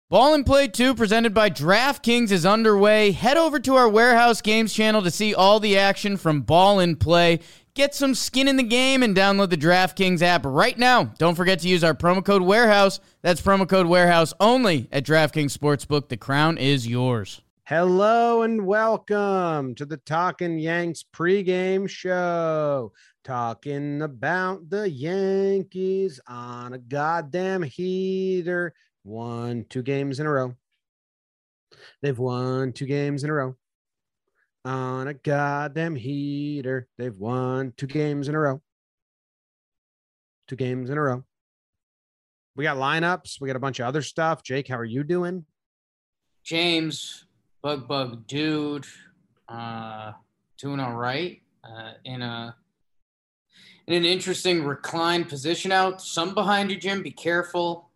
Ball and Play 2 presented by DraftKings is underway. Head over to our Warehouse Games channel to see all the action from Ball and Play. Get some skin in the game and download the DraftKings app right now. Don't forget to use our promo code Warehouse. That's promo code Warehouse only at DraftKings Sportsbook. The crown is yours. Hello and welcome to the Talkin' Yanks pregame show. Talking about the Yankees on a goddamn heater. Won 2 games in a row. They've won 2 games in a row. On a goddamn heater. They've won 2 games in a row. 2 games in a row. We got lineups. We got a bunch of other stuff. Jake, how are you doing? James, Bug Dude, doing all right. In an interesting reclined position out. Some behind you, Jim. Be careful.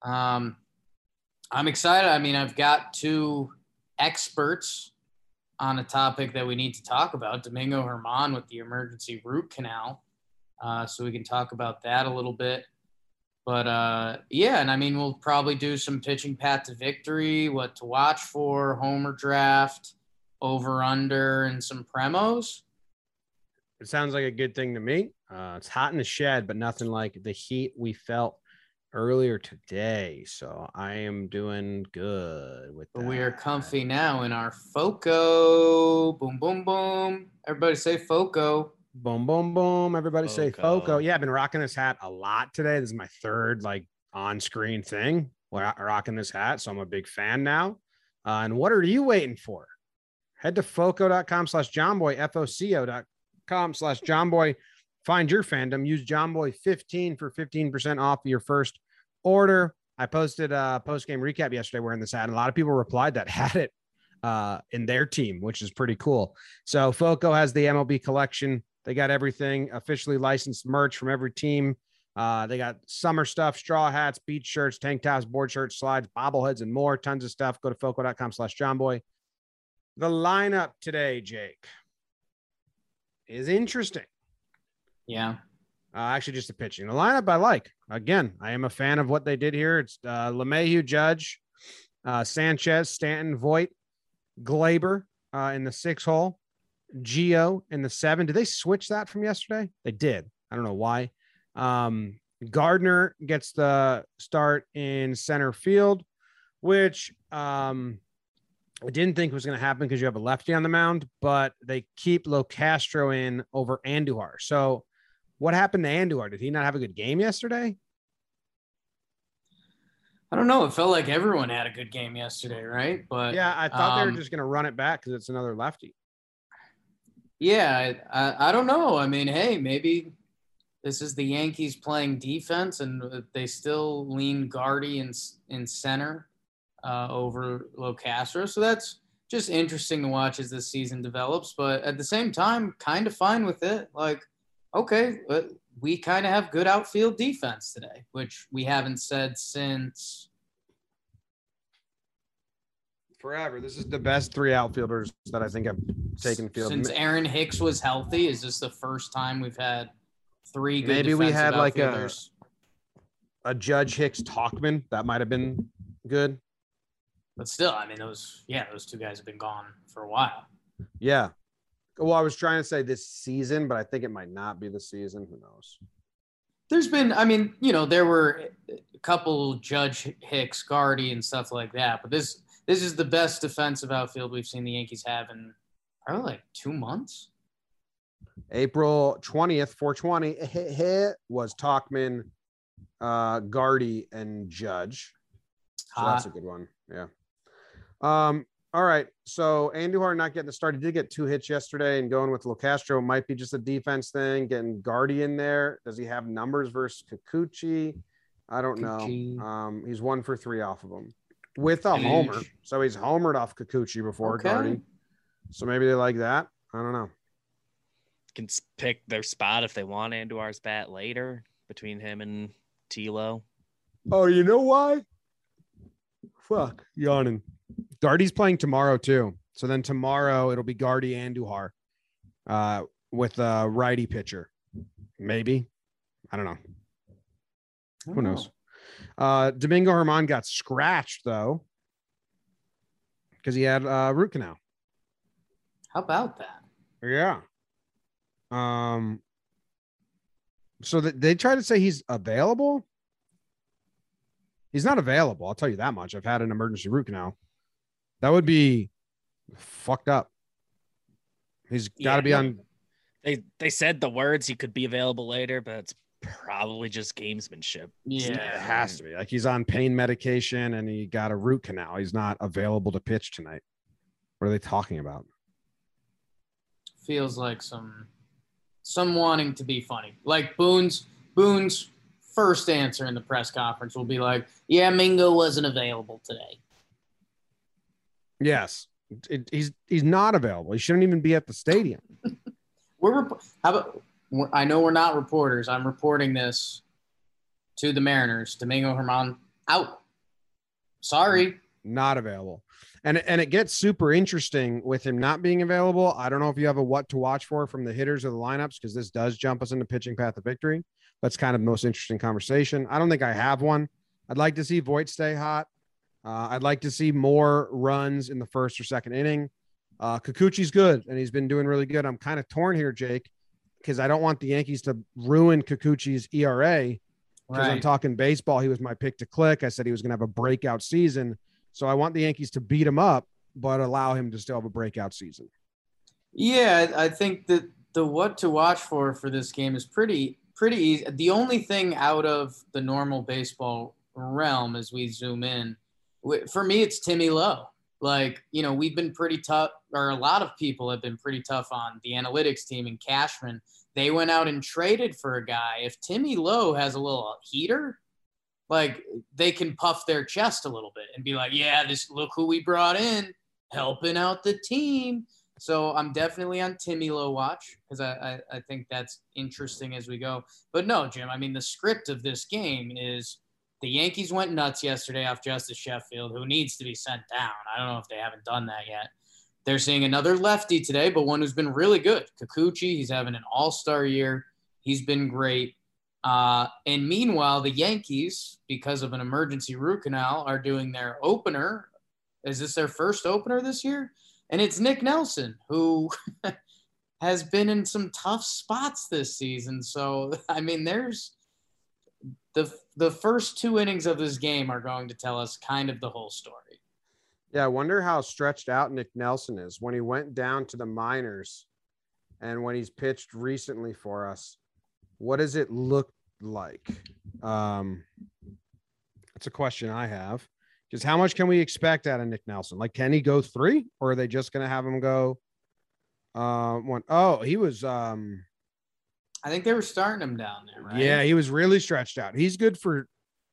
I'm excited. I mean, I've got 2 experts on a topic that we need to talk about. Domingo Germán with the emergency root canal. So we can talk about that a little bit. But, yeah, and I mean, we'll probably do some pitching path to victory, what to watch for, homer draft, over, under, and some premos. It sounds like a good thing to me. It's hot in the shed, but nothing like the heat we felt earlier today. So I am doing good with that. We are comfy now in our Foco. Boom, boom, boom. Everybody say Foco. Boom, boom, boom. Everybody say Foco. Yeah, I've been rocking this hat a lot today. This is my 3rd on-screen thing. We're rocking this hat, so I'm a big fan now. And what are you waiting for? Head to foco.com/JohnBoy, foco.com/JohnBoy. Find your fandom. Use JohnBoy15 for 15% off your first order. I posted a post-game recap yesterday wearing this hat, and a lot of people replied that had it in their team, which is pretty cool. So Foco has the MLB collection. They got everything, officially licensed merch from every team. They got summer stuff, straw hats, beach shirts, tank tops, board shirts, slides, bobbleheads, and more. Tons of stuff. Go to foco.com/JohnBoy. The lineup today, Jake, is interesting. Yeah. Actually, just the pitching. The lineup I like. Again, I am a fan of what they did here. It's LeMahieu, Judge, Sanchez, Stanton, Voit, Glaber in the 6 hole, Gio in the 7. Did they switch that from yesterday? They did. I don't know why. Gardner gets the start in center field, which I didn't think was going to happen because you have a lefty on the mound, but they keep LoCastro in over Andujar. So what happened to Andujar? Did he not have a good game yesterday? I don't know. It felt like everyone had a good game yesterday, right? But yeah, I thought they were just going to run it back because it's another lefty. Yeah, I don't know. I mean, hey, maybe this is the Yankees playing defense, and they still lean Gardy in center over LoCastro. So that's just interesting to watch as this season develops. But at the same time, kind of fine with it. Like, okay, we kind of have good outfield defense today, which we haven't said since forever. This is the best 3 outfielders that I think have taken field. Since Aaron Hicks was healthy, is this the first time we've had 3 good Maybe we had like outfielders? a Judge Hicks Talkman. That might have been good. But still, I mean, those 2 guys have been gone for a while. Yeah. Well, I was trying to say this season, but I think it might not be the season. Who knows? There's been, I mean, there were a couple Judge Hicks, Gardy, and stuff like that. But this is the best defensive outfield we've seen the Yankees have in probably like 2 months. April 20th, 420 was Talkman, Gardy, and Judge. So that's a good one. Yeah. All right. So Andujar not getting the start. He did get 2 hits yesterday, and going with LoCastro might be just a defense thing. Getting Gardy in there. Does he have numbers versus Kikuchi? I don't know. He's 1 for 3 off of him with a homer. So he's homered off Kikuchi before Gardy. So maybe they like that. I don't know. Can pick their spot if they want Andujar's bat later between him and Tilo. Oh, you know why? Fuck, yawning. Gardy's playing tomorrow too. So then tomorrow it'll be Gardy Andujar with a righty pitcher. Maybe. I don't know. Who knows? Domingo Germán got scratched though because he had root canal. How about that? Yeah. So that they try to say he's available. He's not available. I'll tell you that much. I've had an emergency root canal. That would be fucked up. He's got to be on. They said the words he could be available later, but it's probably just gamesmanship. Yeah, It has to be. Like he's on pain medication and he got a root canal. He's not available to pitch tonight. What are they talking about? Feels like some wanting to be funny. Like Boone's first answer in the press conference will be like, "Yeah, Mingo wasn't available today." Yes, he's not available. He shouldn't even be at the stadium. I know we're not reporters. I'm reporting this to the Mariners. Domingo Germán out. Sorry, not available. And it gets super interesting with him not being available. I don't know if you have a what to watch for from the hitters or the lineups, because this does jump us into pitching path of victory. That's kind of the most interesting conversation. I don't think I have one. I'd like to see Voit stay hot. I'd like to see more runs in the first or second inning. Kikuchi's good, and he's been doing really good. I'm kind of torn here, Jake, because I don't want the Yankees to ruin Kikuchi's ERA. Because I'm talking baseball. He was my pick to click. I said he was going to have a breakout season. So I want the Yankees to beat him up, but allow him to still have a breakout season. Yeah, I think that the what to watch for this game is pretty easy. The only thing out of the normal baseball realm as we zoom in, for me, it's Timmy Lowe. Like, we've been pretty tough, or a lot of people have been pretty tough on the analytics team and Cashman. They went out and traded for a guy. If Timmy Lowe has a little heater, like they can puff their chest a little bit and be like, yeah, look who we brought in, helping out the team. So I'm definitely on Timmy Lowe watch because I think that's interesting as we go. But no, Jim, I mean, the script of this game is the Yankees went nuts yesterday off Justice Sheffield, who needs to be sent down. I don't know if they haven't done that yet. They're seeing another lefty today, but one who's been really good. Kikuchi, he's having an all-star year. He's been great. And meanwhile, the Yankees, because of an emergency root canal, are doing their opener. Is this their first opener this year? And it's Nick Nelson, who has been in some tough spots this season. So, I mean, there's the first 2 innings of this game are going to tell us kind of the whole story. Yeah, I wonder how stretched out Nick Nelson is when he went down to the minors and when he's pitched recently for us. What does it look like? That's a question I have. Because how much can we expect out of Nick Nelson? Like, can he go 3, or are they just going to have him go 1? Oh, he was. I think they were starting him down there, right? Yeah, he was really stretched out. He's good for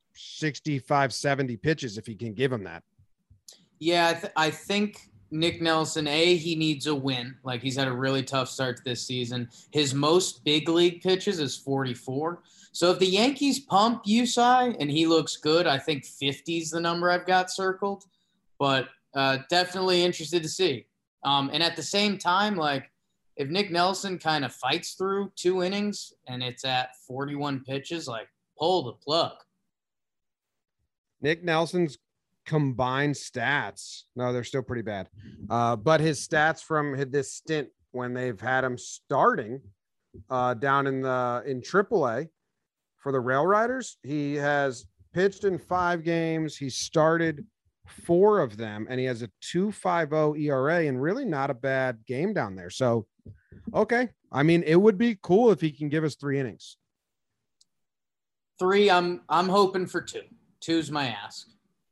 65, 70 pitches if he can give him that. Yeah, I think Nick Nelson, he needs a win. Like, he's had a really tough start to this season. His most big league pitches is 44. So if the Yankees pump Usai and he looks good, I think 50 is the number I've got circled. But definitely interested to see. And at the same time, like, if Nick Nelson kind of fights through 2 innings and it's at 41 pitches, like, pull the plug. Nick Nelson's combined stats, no, they're still pretty bad. But his stats from this stint when they've had him starting down in AAA for the Rail Riders, he has pitched in 5 games. He started 4 of them, and he has a 2.50 ERA and really not a bad game down there. So, okay. I mean, it would be cool if he can give us 3 innings. 3, I'm hoping for 2. 2's my ask.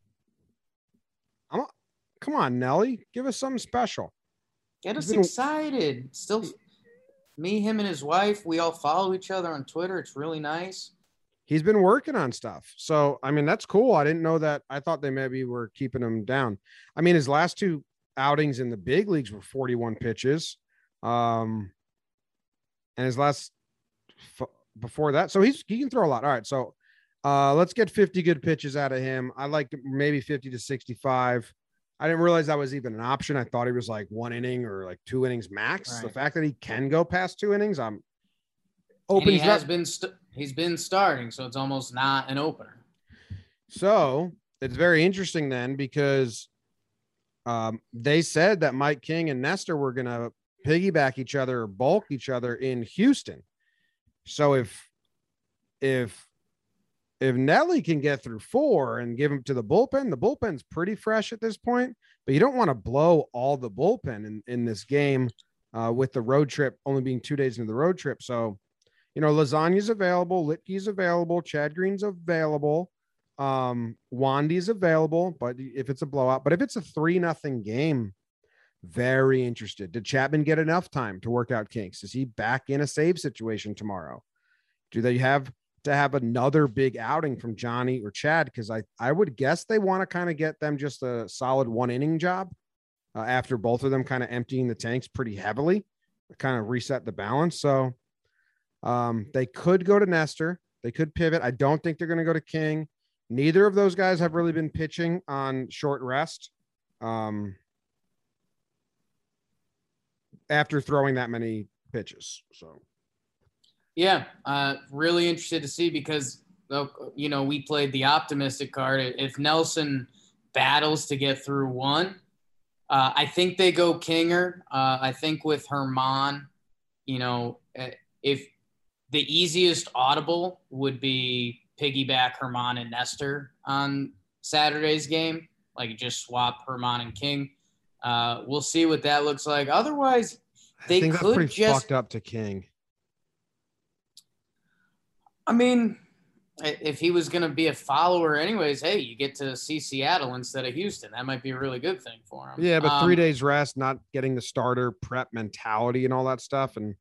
Come on, Nelly, give us something special. Get us excited. Still, me, him, and his wife, we all follow each other on Twitter. It's really nice. He's been working on stuff. So, I mean, that's cool. I didn't know that. I thought they maybe were keeping him down. I mean, his last 2 outings in the big leagues were 41 pitches. And his last before that. So he can throw a lot. All right. So let's get 50 good pitches out of him. I like maybe 50 to 65. I didn't realize that was even an option. I thought he was like 1 inning or like 2 innings max. Right. The fact that he can go past 2 innings, I'm open. He's been starting, so it's almost not an opener. So it's very interesting then because they said that Mike King and Nestor were going to piggyback each other or bulk each other in Houston. So if Nelly can get through 4 and give him to the bullpen's pretty fresh at this point, but you don't want to blow all the bullpen in this game with the road trip only being 2 days into the road trip. So, Lasagna's available, Litke's available, Chad Green's available, Wandy's available, but if it's a blowout, but if it's a 3-0 game, very interested. Did Chapman get enough time to work out kinks? Is he back in a save situation tomorrow? Do they have to have another big outing from Johnny or Chad? Because I would guess they want to kind of get them just a solid 1-inning job after both of them kind of emptying the tanks pretty heavily, kind of reset the balance. So they could go to Nestor. They could pivot. I don't think they're going to go to King. Neither of those guys have really been pitching on short rest after throwing that many pitches. So, yeah, really interested to see because, we played the optimistic card. If Nelson battles to get through 1, I think they go Kinger. I think with Herman, if the easiest audible would be piggyback Herman and Nestor on Saturday's game, like just swap Herman and King. We'll see what that looks like. Otherwise, they I think could that's pretty just fucked up to King. I mean, if he was going to be a follower anyways, hey, you get to see Seattle instead of Houston. That might be a really good thing for him. Yeah, but 3 days rest, not getting the starter prep mentality and all that stuff. And,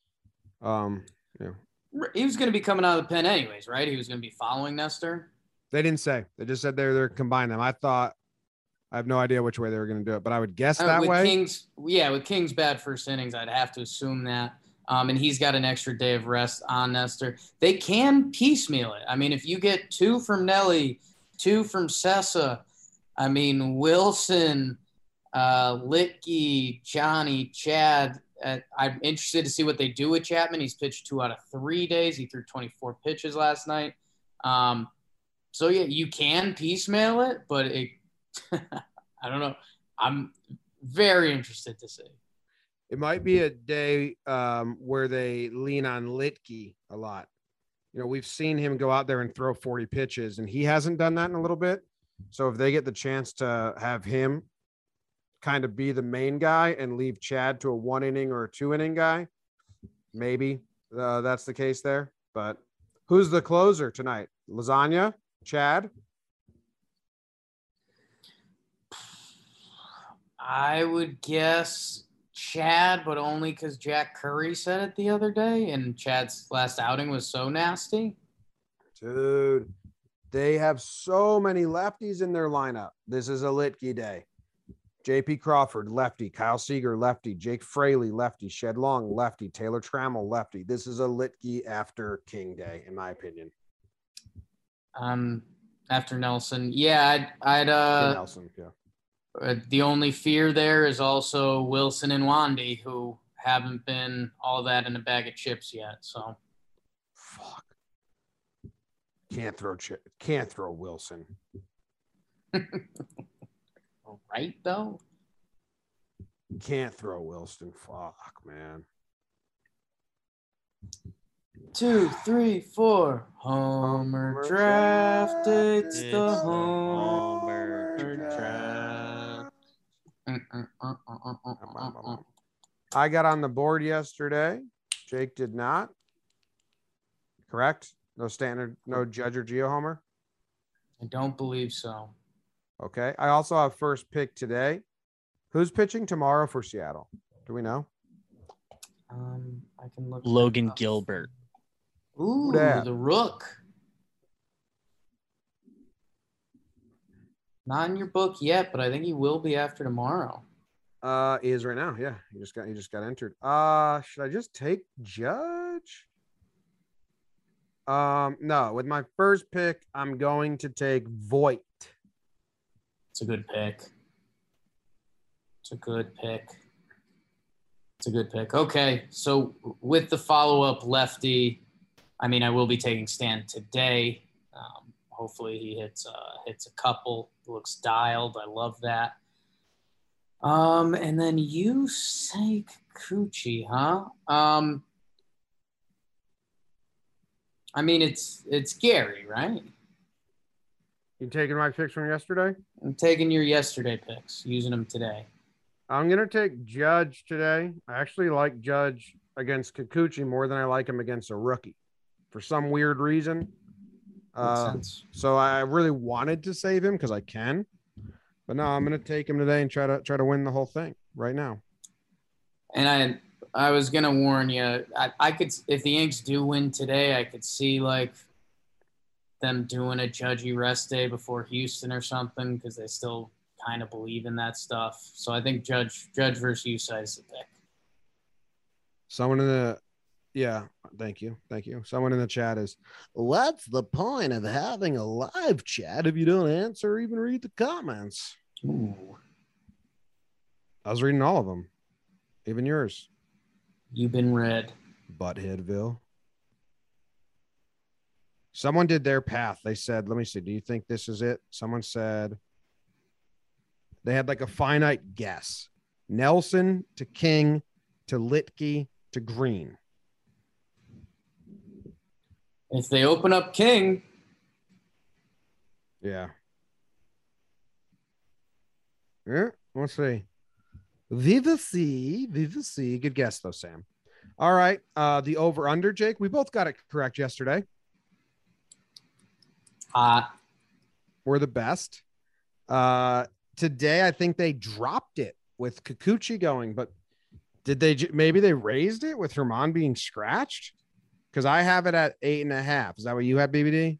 he was going to be coming out of the pen anyways, right? He was going to be following Nestor. They didn't say. They just said they're combining them. I have no idea which way they were going to do it, but I would guess that way. With King's bad first innings, I'd have to assume that. And he's got an extra day of rest on Nestor. They can piecemeal it. I mean, if you get 2 from Nelly, 2 from Sessa, Wilson, Litke, Johnny, Chad. I'm interested to see what they do with Chapman. He's pitched 2 out of 3 days. He threw 24 pitches last night. So, yeah, you can piecemeal it, but I don't know. I'm very interested to see. It might be a day where they lean on Litke a lot. We've seen him go out there and throw 40 pitches, and he hasn't done that in a little bit. So if they get the chance to have him kind of be the main guy and leave Chad to a 1-inning or a 2-inning guy, maybe that's the case there. But who's the closer tonight? Lasagna? Chad? I would guess Chad, but only because Jack Curry said it the other day, and Chad's last outing was so nasty. Dude, they have so many lefties in their lineup. This is a Litke day. J.P. Crawford, lefty. Kyle Seager, lefty. Jake Fraley, lefty. Shed Long, lefty. Taylor Trammell, lefty. This is a Litke after King day, in my opinion. After Nelson. Yeah, I'd Nelson, yeah. The only fear there is also Wilson and Wandy, who haven't been all that in a bag of chips yet. So, fuck. Can't throw Wilson. All right, though. Can't throw Wilson. Fuck, man. 2, 3, 4. Homer draft. It's the Homer draft. I got on the board yesterday. Jake did not. Correct? No standard, no Judge or Geo Homer? I don't believe so. Okay. I also have first pick today. Who's pitching tomorrow for Seattle? Do we know? I can look. Logan Gilbert. Ooh, the Rook. Not in your book yet, but I think he will be after tomorrow. He is right now. Yeah, he just got entered. Should I just take Judge? No. With my first pick, I'm going to take Voit. It's a good pick. Okay, so with the follow-up lefty, I will be taking Stan today. Hopefully he hits a couple. Looks dialed. I love that. And then you say Kikuchi, huh? I mean, it's Gary, right? You taking my picks from yesterday? I'm taking your yesterday picks, using them today. I'm going to take Judge today. I actually like Judge against Kikuchi more than I like him against a rookie for some weird reason. Makes sense. So I really wanted to save him because I can. But no, I'm going to take him today and try to win the whole thing right now. And I was going to warn you. I could, if the Yanks do win today, I could see like them doing a judgy rest day before Houston or something because they still kind of believe in that stuff. So I think Judge versus Usai is the pick. Someone in the thank you. Someone in the chat is, what's the point of having a live chat if you don't answer or even read the comments? Ooh. I was reading all of them, even yours. You've been read. Buttheadville. Someone did their path. They said, let me see. Do you think this is it? Someone said they had like a finite guess. Nelson to King to Litke to Green. If they open up King. Yeah. Yeah. Let's see. Viva C. Good guess though, Sam. All right. The over under, Jake. We both got it correct yesterday. We're the best. Today, I think they dropped it with Kikuchi going, but did they maybe they raised it with Herman being scratched? Because I have it at 8.5. Is that what you have, BBD?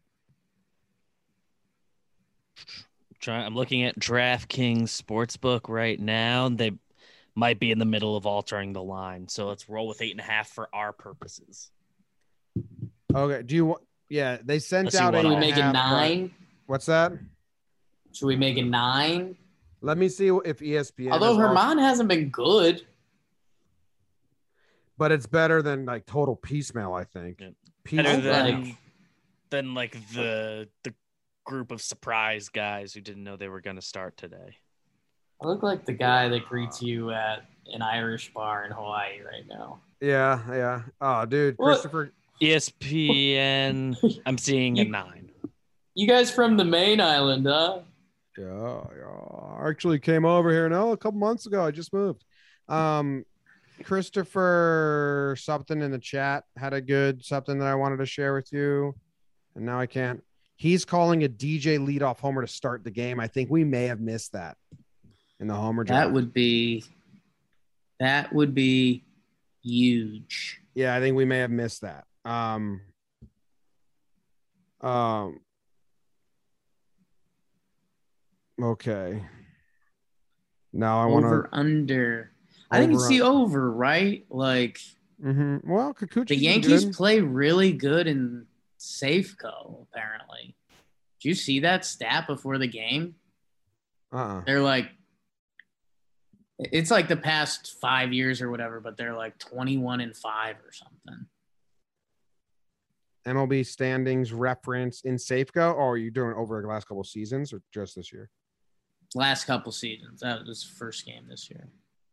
I'm looking at DraftKings Sportsbook right now. They might be in the middle of altering the line, so let's roll with 8.5 for our purposes. Okay. Do you want? Yeah, they sent Let's out. Should we 8.5, make it 9? What's that? Should we make it 9? Let me see if ESPN. Although Herman hasn't been good. But it's better than like total piecemeal, I think. Yeah. Piecemeal. Better than like the group of surprise guys who didn't know they were going to start today. I look like the guy that greets you at an Irish bar in Hawaii right now. Yeah. Oh, dude, What? Christopher. ESPN, I'm seeing a 9. You guys from the main island, huh? Yeah. I actually came over here a couple months ago. I just moved. Christopher something in the chat had a good something that I wanted to share with you, and now I can't. He's calling a DJ leadoff homer to start the game. I think we may have missed that in the homer draft. That would be huge. Yeah, I think we may have missed that. Okay. Now I want to under. I think it's the over, right? Like, well, Kikuchi. The Yankees play really good in Safeco, apparently. Did you see that stat before the game? They're like, it's like the past 5 years or whatever, but they're like 21-5 or something. MLB standings reference in Safeco, or are you doing over the last couple of seasons or just this year? Last couple seasons. That was the first game this year.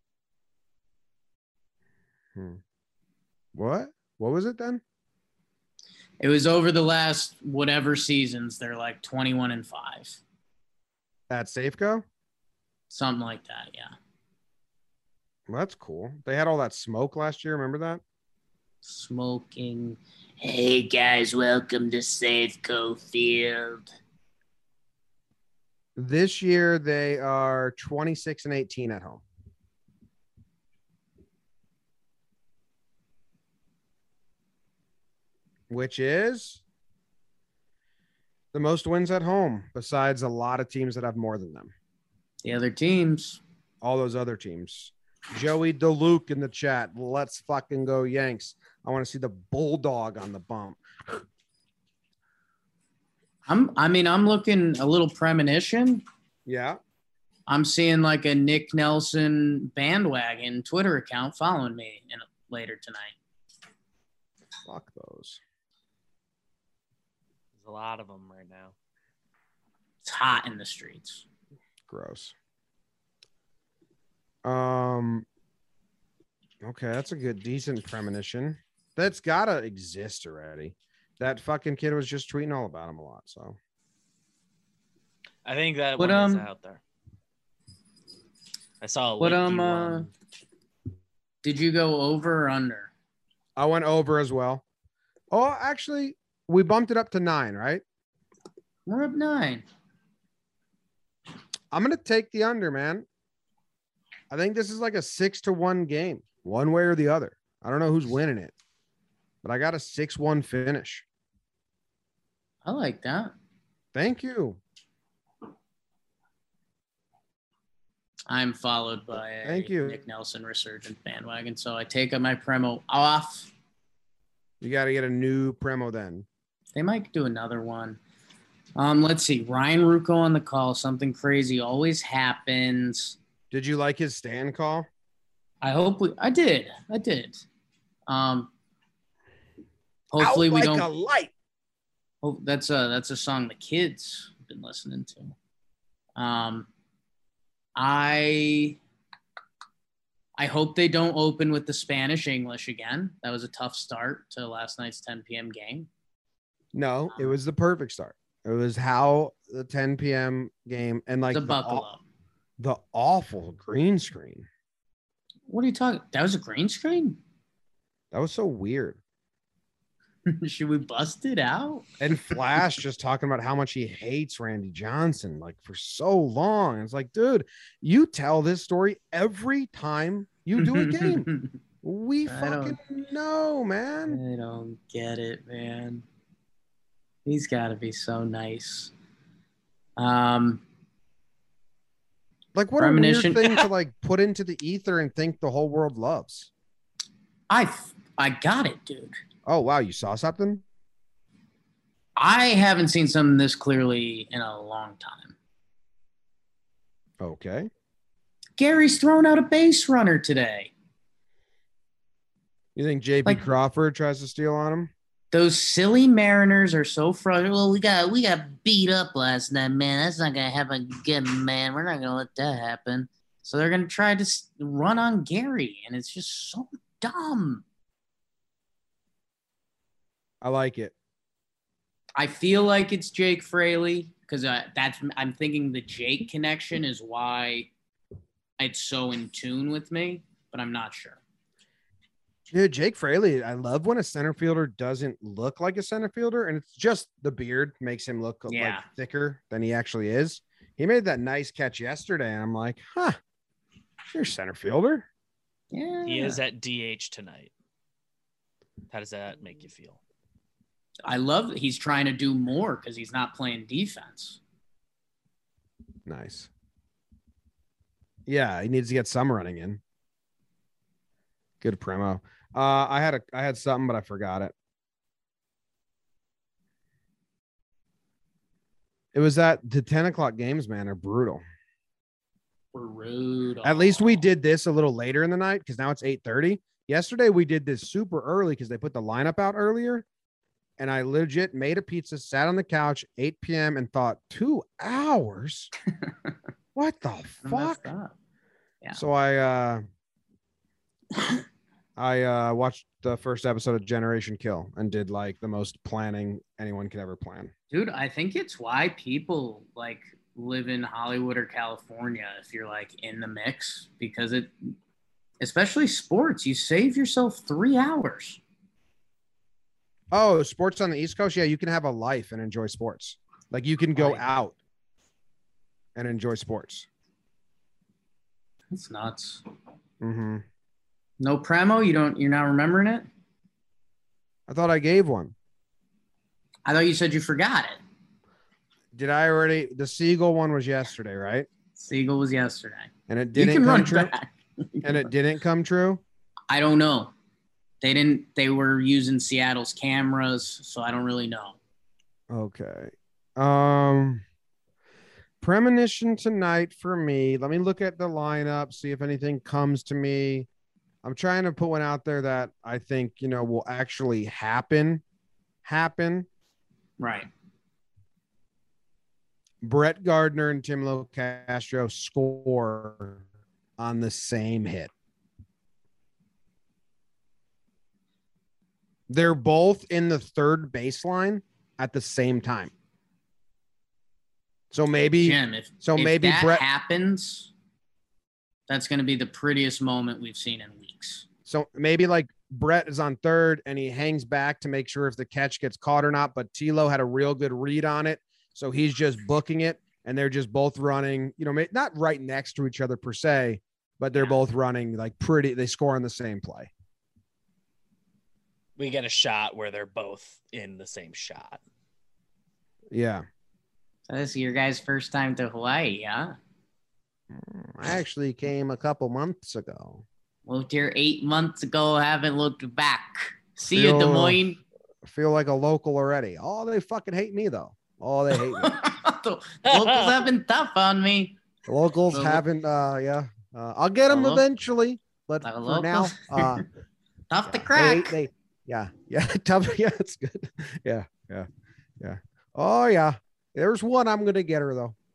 What was it then? It was over the last whatever seasons. They're like 21-5. At Safeco? Something like that, yeah. Well, that's cool. They had all that smoke last year. Remember that? Smoking. Hey, guys, welcome to Safeco Field. This year, they are 26-18 at home. Which is the most wins at home, besides a lot of teams that have more than them. The other teams. All those other teams. Joey DeLuke in the chat. Let's fucking go Yanks. I want to see the bulldog on the bump. I'm looking a little premonition. Yeah. I'm seeing like a Nick Nelson bandwagon Twitter account following me later tonight. Fuck those. There's a lot of them right now. It's hot in the streets. Gross. Okay, that's a good, decent premonition. That's gotta exist already. That fucking kid was just tweeting all about him a lot. So I think that But, one is out there. I saw a But late D1. did you go over or under? I went over as well. Oh, actually, we bumped it up to 9, right? We're up 9. I'm gonna take the under, man. I think this is like a 6-1 game, one way or the other. I don't know who's winning it, but I got a 6-1 finish. I like that. Thank you. I'm followed by a Thank you. Nick Nelson resurgent bandwagon, so I take up my Premo off. You got to get a new Premo then. They might do another one. Let's see. Ryan Rucco on the call. Something crazy always happens. Did you like his stand call? I did. Hopefully Out we like don't. a light. Oh, that's a song the kids have been listening to. I hope they don't open with the Spanish English again. That was a tough start to last night's 10 p.m. game. No, it was the perfect start. It was how the 10 p.m. game and like It's a buckle up. the awful green screen. What are you talking? That was a green screen? That was so weird. Should we bust it out? And Flash just talking about how much he hates Randy Johnson like for so long. It's like, dude, you tell this story every time you do a game. We fucking know, man. I don't get it, man. He's got to be so nice. Like, what a weird Premonition. thing to like put into the ether and think the whole world loves. I got it, dude. Oh, wow. You saw something? I haven't seen something this clearly in a long time. Okay. Gary's thrown out a base runner today. You think JP Like- Crawford tries to steal on him? Those silly Mariners are so frustrated. Well, we got beat up last night, man. That's not gonna happen again, man. We're not gonna let that happen. So they're gonna try to run on Gary, and it's just so dumb. I like it. I feel like it's Jake Fraley because I'm thinking the Jake connection is why it's so in tune with me, but I'm not sure. Dude, Jake Fraley, I love when a center fielder doesn't look like a center fielder, and it's just the beard makes him look like thicker than he actually is. He made that nice catch yesterday, and I'm like, huh, you're a center fielder. Yeah, He is at DH tonight. How does that make you feel? I love that he's trying to do more because he's not playing defense. Nice. Yeah, he needs to get some running in. Good promo. I had something, but I forgot it. It was that the 10 o'clock games, man, are brutal. Brutal. At least we did this a little later in the night because now it's 8:30. Yesterday we did this super early because they put the lineup out earlier. And I legit made a pizza, sat on the couch, 8 p.m. and thought 2 hours. What the fuck? Yeah. So I watched the first episode of Generation Kill and did like the most planning anyone could ever plan. Dude, I think it's why people like live in Hollywood or California if you're like in the mix, because especially sports, you save yourself 3 hours. Oh, sports on the East Coast? Yeah, you can have a life and enjoy sports. Like you can go Right. out and enjoy sports. It's nuts. Mm-hmm. No Premo? You're not remembering it? I thought I gave one. I thought you said you forgot it. Did I already? The Seagull one was yesterday, right? Seagull was yesterday. And it You didn't can come run true. back. And it didn't come true. I don't know. They were using Seattle's cameras, so I don't really know. Okay. Premonition tonight for me. Let me look at the lineup, see if anything comes to me. I'm trying to put one out there that I think, will actually happen. Right. Brett Gardner and Tim Locastro score on the same hit. They're both in the third baseline at the same time. So maybe, Jim, if that Brett happens, that's going to be the prettiest moment we've seen in weeks. So maybe like Brett is on third and he hangs back to make sure if the catch gets caught or not, but Tilo had a real good read on it. So he's just booking it and they're just both running, not right next to each other per se, but they're both running like they score on the same play. We get a shot where they're both in the same shot. Yeah. So this is your guys' first time to Hawaii, huh? I actually came a couple months ago. Moved here 8 months ago. Haven't looked back. See you, Des Moines. I feel like a local already. Oh, they fucking hate me though. Oh, they hate me. The locals have been tough on me. The locals haven't. I'll get them eventually, but for now, tough to crack. Yeah, tough. Yeah, it's good. Yeah. Oh yeah, there's one I'm gonna get her though.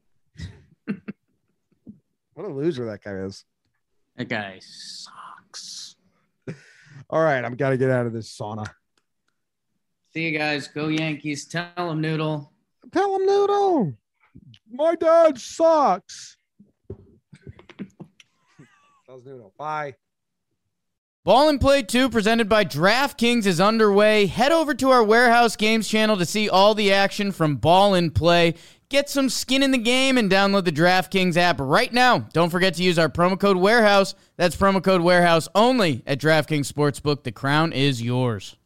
What a loser that guy is. That guy sucks. All right, I've got to get out of this sauna. See you guys. Go Yankees. Tell him, Noodle. Tell him, Noodle. My dad sucks. Tells Noodle. Bye. Ball and Play 2 presented by DraftKings is underway. Head over to our Warehouse Games channel to see all the action from Ball and Play. Get some skin in the game and download the DraftKings app right now. Don't forget to use our promo code Warehouse. That's promo code Warehouse only at DraftKings Sportsbook. The crown is yours.